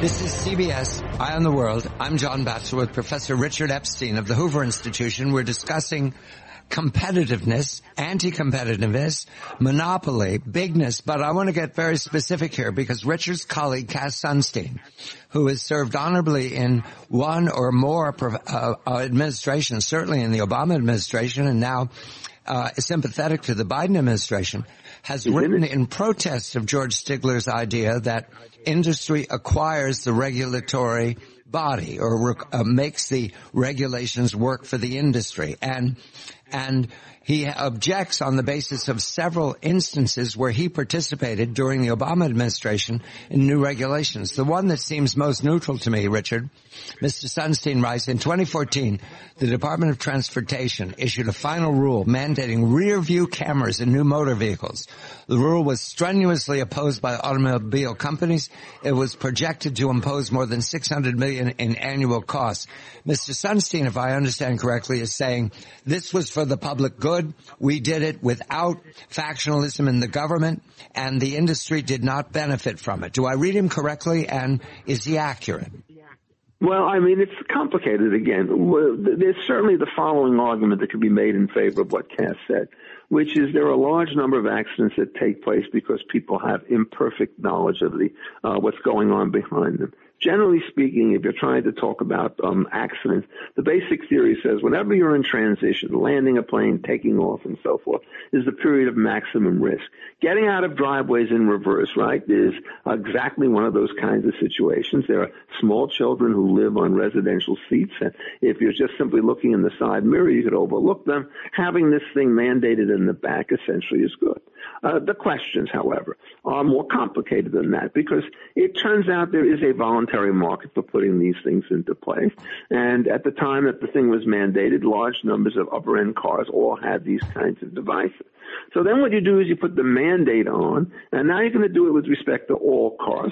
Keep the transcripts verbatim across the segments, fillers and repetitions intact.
This is C B S, Eye on the World. I'm John Batchelor with Professor Richard Epstein of the Hoover Institution. We're discussing competitiveness, anti-competitiveness, monopoly, bigness, but I want to get very specific here because Richard's colleague, Cass Sunstein, who has served honorably in one or more uh, administrations, certainly in the Obama administration, and now uh, is sympathetic to the Biden administration, has written in protest of George Stigler's idea that industry acquires the regulatory body or uh, makes the regulations work for the industry. And and he objects on the basis of several instances where he participated during the Obama administration in new regulations. The one that seems most neutral to me, Richard, Mister Sunstein writes, in twenty fourteen, the Department of Transportation issued a final rule mandating rear view cameras in new motor vehicles. The rule was strenuously opposed by automobile companies. It was projected to impose more than six hundred million dollars in annual costs. Mister Sunstein, if I understand correctly, is saying this was for the public good. We did it without factionalism in the government, and the industry did not benefit from it. Do I read him correctly, and is he accurate? Well, I mean, it's complicated again. There's certainly the following argument that could be made in favor of what Cass said, which is there are a large number of accidents that take place because people have imperfect knowledge of the uh, what's going on behind them. Generally speaking, if you're trying to talk about um, accidents, the basic theory says whenever you're in transition, landing a plane, taking off, and so forth, is the period of maximum risk. Getting out of driveways in reverse, right, is exactly one of those kinds of situations. There are small children who live on residential seats, and if you're just simply looking in the side mirror, you could overlook them. Having this thing mandated in the back essentially is good. Uh, the questions, however, are more complicated than that because it turns out there is a voluntary market for putting these things into place. And at the time that the thing was mandated, large numbers of upper-end cars all had these kinds of devices. So then what you do is you put the mandate on, and now you're going to do it with respect to all cars.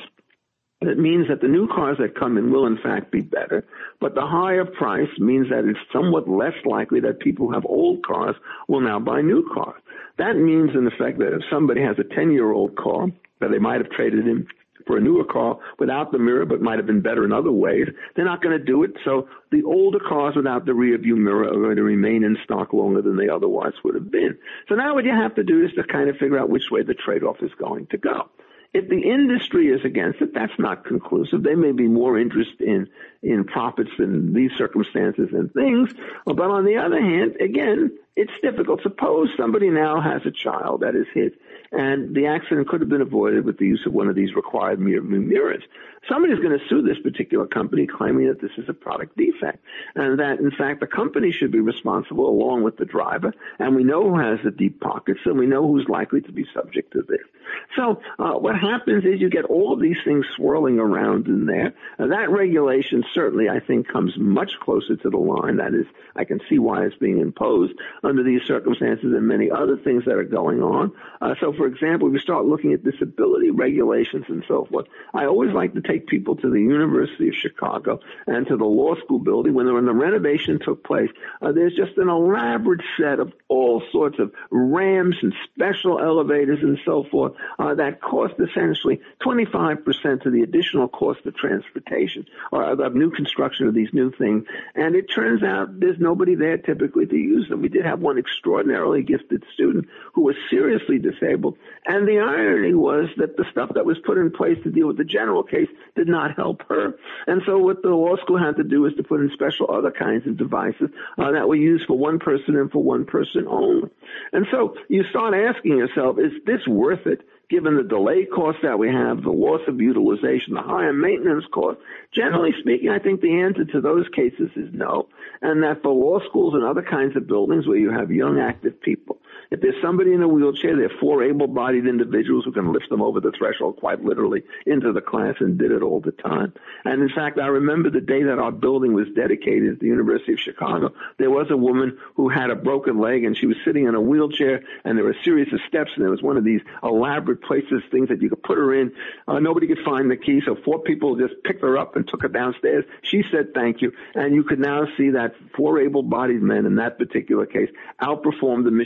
It means that the new cars that come in will, in fact, be better, but the higher price means that it's somewhat less likely that people who have old cars will now buy new cars. That means, in effect, that if somebody has a ten-year-old car that they might have traded in for a newer car without the mirror but might have been better in other ways, they're not going to do it. So the older cars without the rear-view mirror are going to remain in stock longer than they otherwise would have been. So now what you have to do is to kind of figure out which way the trade-off is going to go. If the industry is against it, that's not conclusive. They may be more interested in, in profits in these circumstances and things. But on the other hand, again, it's difficult. Suppose somebody now has a child that is hit, and the accident could have been avoided with the use of one of these required mirrors. Somebody's going to sue this particular company claiming that this is a product defect and that, in fact, the company should be responsible along with the driver. And we know who has the deep pockets, and we know who's likely to be subject to this. So uh, what happens is you get all of these things swirling around in there. Uh, that regulation certainly, I think, comes much closer to the line. That is, I can see why it's being imposed under these circumstances and many other things that are going on. Uh, so, for example, if you start looking at disability regulations and so forth, I always like to take people to the University of Chicago and to the law school building when, when the renovation took place. Uh, there's just an elaborate set of all sorts of ramps and special elevators and so forth uh, that cost essentially twenty-five percent of the additional cost of transportation or of new construction of these new things. And it turns out there's nobody there typically to use them. We did have one extraordinarily gifted student who was seriously disabled. And the irony was that the stuff that was put in place to deal with the general case did not help her. And so what the law school had to do is to put in special other kinds of devices uh, that were used for one person and for one person only. And so you start asking yourself, is this worth it? Given the delay costs that we have, the loss of utilization, the higher maintenance costs, generally speaking, I think the answer to those cases is no. And that for law schools and other kinds of buildings where you have young, active people, if there's somebody in a wheelchair, there are four able-bodied individuals who can lift them over the threshold quite literally into the class and did it all the time. And in fact, I remember the day that our building was dedicated at the University of Chicago, there was a woman who had a broken leg and she was sitting in a wheelchair and there were a series of steps and there was one of these elaborate places, things that you could put her in. Uh, nobody could find the key, so four people just picked her up and took her downstairs. She said thank you, and you could now see that four able-bodied men in that particular case outperformed the machine, which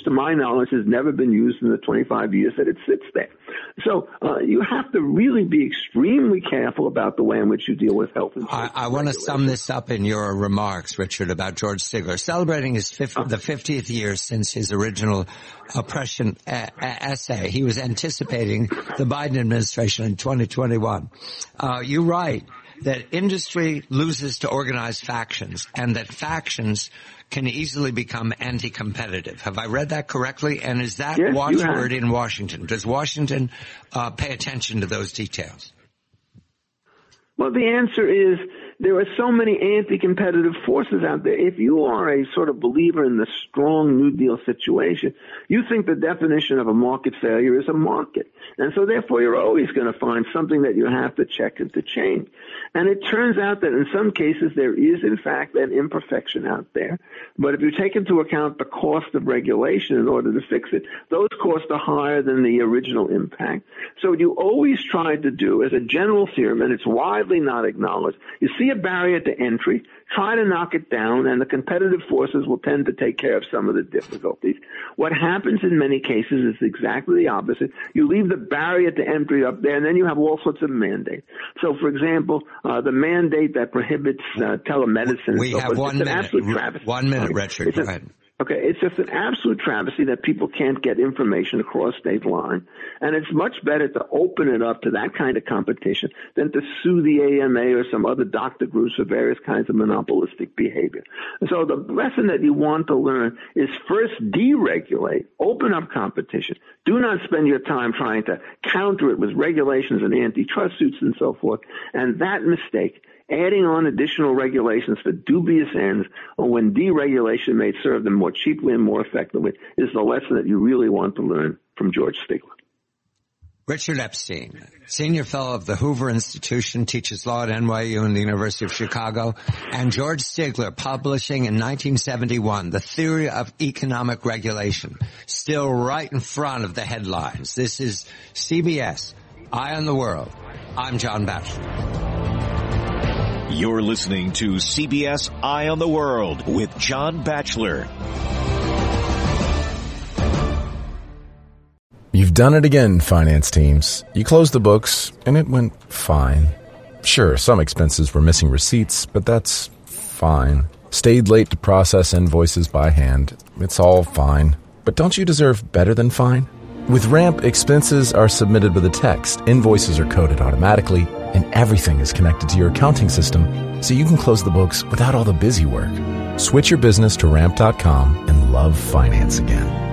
to my knowledge, has never been used in the twenty-five years that it sits there. So uh, you have to really be extremely careful about the way in which you deal with health insurance. I, I want to sum this up in your remarks, Richard, about George Stigler. Celebrating his fifth, the fiftieth year since his original oppression uh, essay, he was anticipating the Biden administration in twenty twenty-one. Uh, you write that industry loses to organized factions and that factions can easily become anti-competitive. Have I read that correctly? And is that yes, watchword in Washington? Does Washington uh, pay attention to those details? Well, the answer is there are so many anti-competitive forces out there. If you are a sort of believer in the strong New Deal situation, you think the definition of a market failure is a market. And so therefore you're always going to find something that you have to check and to change. And it turns out that in some cases there is in fact an imperfection out there. But if you take into account the cost of regulation in order to fix it, those costs are higher than the original impact. So what you always try to do as a general theorem, and it's widely not acknowledged, you see a barrier to entry, try to knock it down, and the competitive forces will tend to take care of some of the difficulties. What happens in many cases is exactly the opposite. You leave the barrier to entry up there, and then you have all sorts of mandates. So, for example, uh, the mandate that prohibits uh, telemedicine. We so have one minute. One minute, Richard. Go ahead. Okay, it's just an absolute travesty that people can't get information across state line. And it's much better to open it up to that kind of competition than to sue the A M A or some other doctor groups for various kinds of monopolistic behavior. And so the lesson that you want to learn is first deregulate, open up competition. Do not spend your time trying to counter it with regulations and antitrust suits and so forth. And that mistake, adding on additional regulations for dubious ends, or when deregulation may serve them more cheaply and more effectively, is the lesson that you really want to learn from George Stigler. Richard Epstein, Senior Fellow of the Hoover Institution, teaches law at N Y U and the University of Chicago, and George Stigler, publishing in nineteen seventy-one, The Theory of Economic Regulation, still right in front of the headlines. This is C B S, Eye on the World. I'm John Batchelor. You're listening to C B S Eye on the World with John Batchelor. You've done it again, finance teams. You closed the books, and it went fine. Sure, some expenses were missing receipts, but that's fine. Stayed late to process invoices by hand. It's all fine. But don't you deserve better than fine? With Ramp, expenses are submitted with a text, invoices are coded automatically, and everything is connected to your accounting system, so you can close the books without all the busy work. Switch your business to ramp dot com and love finance again.